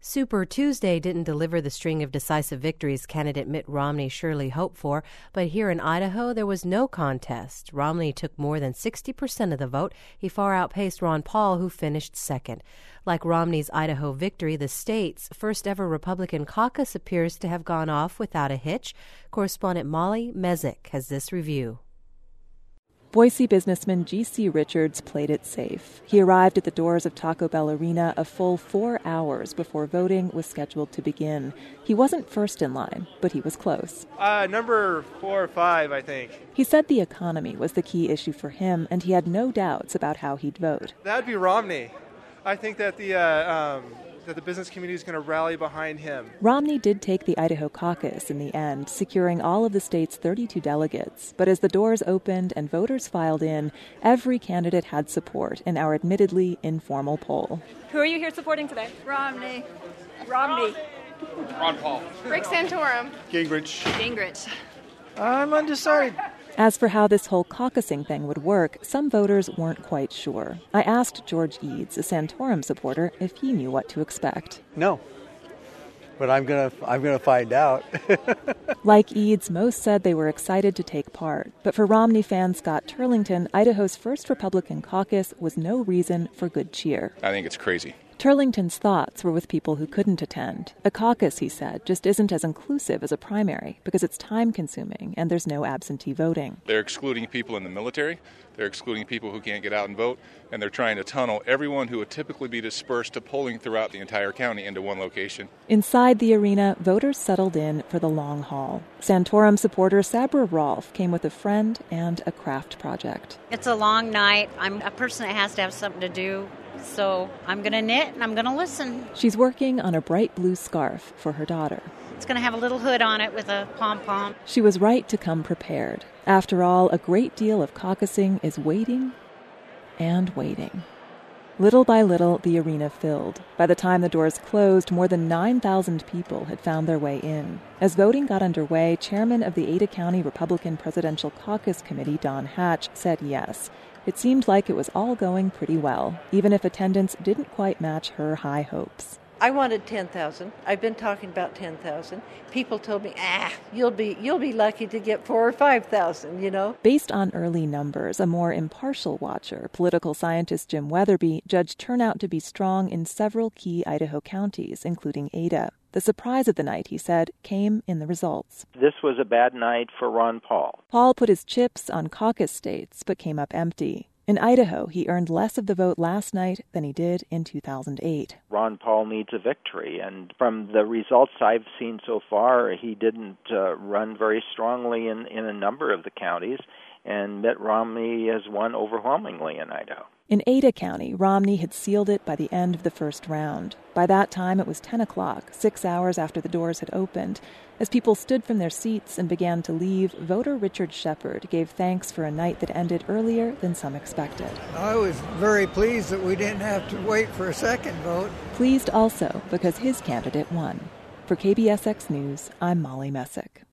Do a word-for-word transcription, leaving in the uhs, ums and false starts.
Super Tuesday didn't deliver the string of decisive victories candidate Mitt Romney surely hoped for, but here in Idaho there was no contest. Romney took more than sixty percent of the vote. He far outpaced Ron Paul, who finished second. Like Romney's Idaho victory, the state's first ever Republican caucus appears to have gone off without a hitch. Correspondent Molly Mezek has this review. Boise businessman G C Richards played it safe. He arrived at the doors of Taco Bell Arena a full four hours before voting was scheduled to begin. He wasn't first in line, but he was close. Uh, number four or five, I think. He said the economy was the key issue for him, and he had no doubts about how he'd vote. That'd be Romney. I think that the uh, um, that the business community is going to rally behind him. Romney did take the Idaho caucus in the end, securing all of the state's thirty-two delegates. But as the doors opened and voters filed in, every candidate had support in our admittedly informal poll. Who are you here supporting today? Romney. Romney. Ron Paul. Rick Santorum. Gingrich. Gingrich. I'm undecided. As for how this whole caucusing thing would work, some voters weren't quite sure. I asked George Eads, a Santorum supporter, if he knew what to expect. No, but I'm gonna I'm gonna find out. Like Eads, most said they were excited to take part. But for Romney fan Scott Turlington, Idaho's first Republican caucus was no reason for good cheer. I think it's crazy. Turlington's thoughts were with people who couldn't attend. A caucus, he said, just isn't as inclusive as a primary because it's time-consuming and there's no absentee voting. They're excluding people in the military, they're excluding people who can't get out and vote, and they're trying to tunnel everyone who would typically be dispersed to polling throughout the entire county into one location. Inside the arena, voters settled in for the long haul. Santorum supporter Sabra Rolfe came with a friend and a craft project. It's a long night. I'm a person that has to have something to do. So I'm going to knit and I'm going to listen. She's working on a bright blue scarf for her daughter. It's going to have a little hood on it with a pom-pom. She was right to come prepared. After all, a great deal of caucusing is waiting and waiting. Little by little, the arena filled. By the time the doors closed, more than nine thousand people had found their way in. As voting got underway, chairman of the Ada County Republican Presidential Caucus Committee, Don Hatch, said yes. It seemed like it was all going pretty well, even if attendance didn't quite match her high hopes. I wanted ten thousand. I've been talking about ten thousand. People told me, ah, you'll be you'll be lucky to get four or five thousand, you know. Based on early numbers, a more impartial watcher, political scientist Jim Weatherby, judged turnout to be strong in several key Idaho counties, including Ada. The surprise of the night, he said, came in the results. This was a bad night for Ron Paul. Paul put his chips on caucus states, but came up empty. In Idaho, he earned less of the vote last night than he did in two thousand eight. Ron Paul needs a victory, and from the results I've seen so far, he didn't uh, run very strongly in, in a number of the counties, and Mitt Romney has won overwhelmingly in Idaho. In Ada County, Romney had sealed it by the end of the first round. By that time, it was ten o'clock, six hours after the doors had opened. As people stood from their seats and began to leave, voter Richard Shepard gave thanks for a night that ended earlier than some expected. I was very pleased that we didn't have to wait for a second vote. Pleased also because his candidate won. For K B S X News, I'm Molly Mezek.